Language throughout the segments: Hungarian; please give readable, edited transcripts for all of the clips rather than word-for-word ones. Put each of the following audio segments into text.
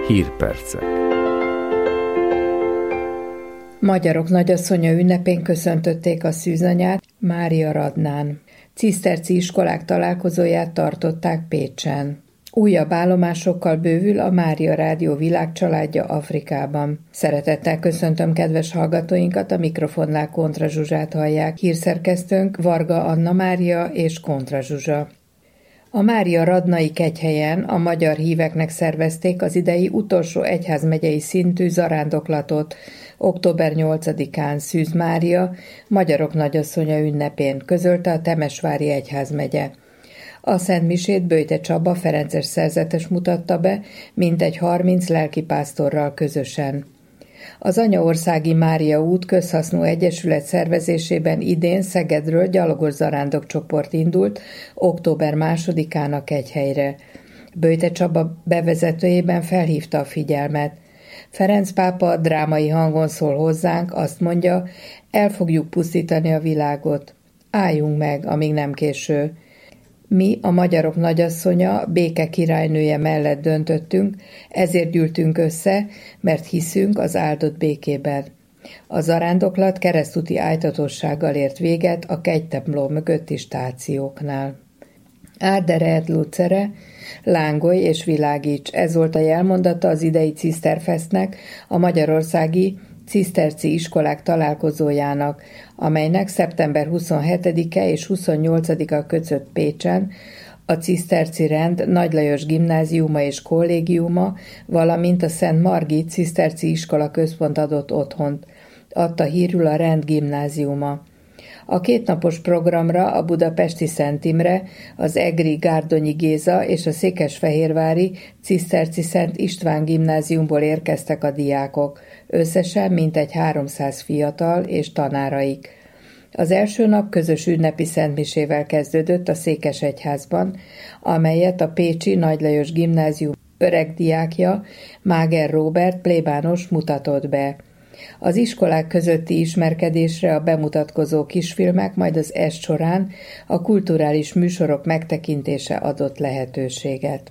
Hírpercek. Magyarok nagyasszonya ünnepén köszöntötték a szűzanyát Mária Radnán. Ciszterci iskolák találkozóját tartották Pécsen. Újabb állomásokkal bővül a Mária Rádió világcsaládja Afrikában. Szeretettel köszöntöm kedves hallgatóinkat, a mikrofonnál Kontra Zsuzsát hallják. Hírszerkesztőnk Varga Anna Mária és Kontra Zsuzsa. A Mária Radnai kegyhelyen a magyar híveknek szervezték az idei utolsó egyházmegyei szintű zarándoklatot október 8-án Szűz Mária, magyarok nagyasszonya ünnepén, közölte a Temesvári egyházmegye. A szentmisét Böjte Csaba ferences szerzetes mutatta be, mintegy 30 lelkipásztorral közösen. Az Anyaországi Mária út közhasznú egyesület szervezésében idén Szegedről gyalogos zarándokcsoport indult október 2-án a kegyhelyre. Böjte Csaba bevezetőjében felhívta a figyelmet. Ferenc pápa drámai hangon szól hozzánk, azt mondja, el fogjuk pusztítani a világot. Álljunk meg, amíg nem késő. Mi, a magyarok nagyasszonya, béke királynője mellett döntöttünk, ezért gyűltünk össze, mert hiszünk az áldott békében. A zarándoklat keresztúti ájtatossággal ért véget a kegytemplom mögötti stációknál. Árdere et lucere, lángolj és világíts, ez volt a jelmondata az idei Ciszterfesztnek, a magyarországi ciszterci iskolák találkozójának, amelynek szeptember 27-e és 28-a között Pécsen a Ciszterci Rend Nagy Lajos Gimnáziuma és Kollégiuma, valamint a Szent Margit Ciszterci Iskola Központ adott otthont, adta hírül a Rend Gimnáziuma. A kétnapos programra a budapesti Szent Imre, az egri Gárdonyi Géza és a székesfehérvári Ciszterci Szent István gimnáziumból érkeztek a diákok, összesen mintegy 300 fiatal és tanáraik. Az első nap közös ünnepi szentmisével kezdődött a Székesegyházban, amelyet a pécsi Nagy Lajos Gimnázium öreg diákja, Máger Róbert plébános mutatott be. Az iskolák közötti ismerkedésre a bemutatkozó kisfilmek, majd az est során a kulturális műsorok megtekintése adott lehetőséget.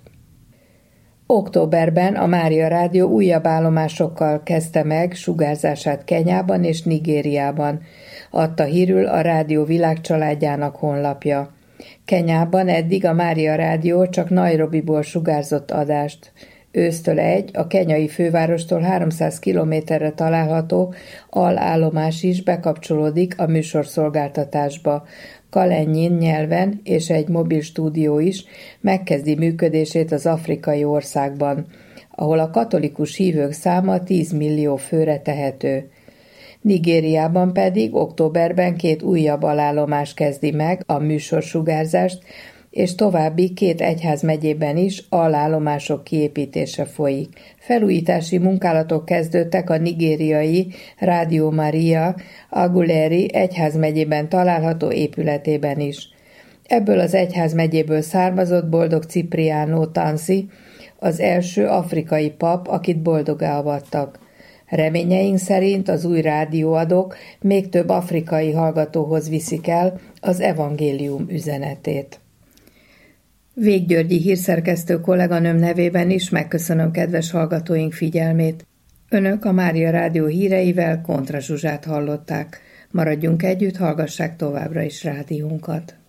Októberben a Mária Rádió újabb állomásokkal kezdte meg sugárzását Kenyában és Nigériában, adta hírül a rádió világcsaládjának honlapja. Kenyában eddig a Mária Rádió csak Nairobiból sugárzott adást. Ősztől a kenyai fővárostól 300 kilométerre található alállomás is bekapcsolódik a műsorszolgáltatásba. Kalenjin nyelven és egy mobil stúdió is megkezdi működését az afrikai országban, ahol a katolikus hívők száma 10 millió főre tehető. Nigériában pedig októberben 2 újabb alállomás kezdi meg a műsorsugárzást, és további 2 egyházmegyében is alállomások kiépítése folyik. Felújítási munkálatok kezdődtek a nigériai Radio Maria Aguleri egyházmegyében található épületében is. Ebből az egyházmegyéből származott Boldog Cipriano Tansi, az első afrikai pap, akit boldoggá avattak. Reményeink szerint az új rádióadók még több afrikai hallgatóhoz viszik el az evangélium üzenetét. Véggyörgyi hírszerkesztő kolléganőm nevében is megköszönöm kedves hallgatóink figyelmét. Önök a Mária Rádió híreivel Kontra Zsuzsát hallották. Maradjunk együtt, hallgassák továbbra is rádiónkat.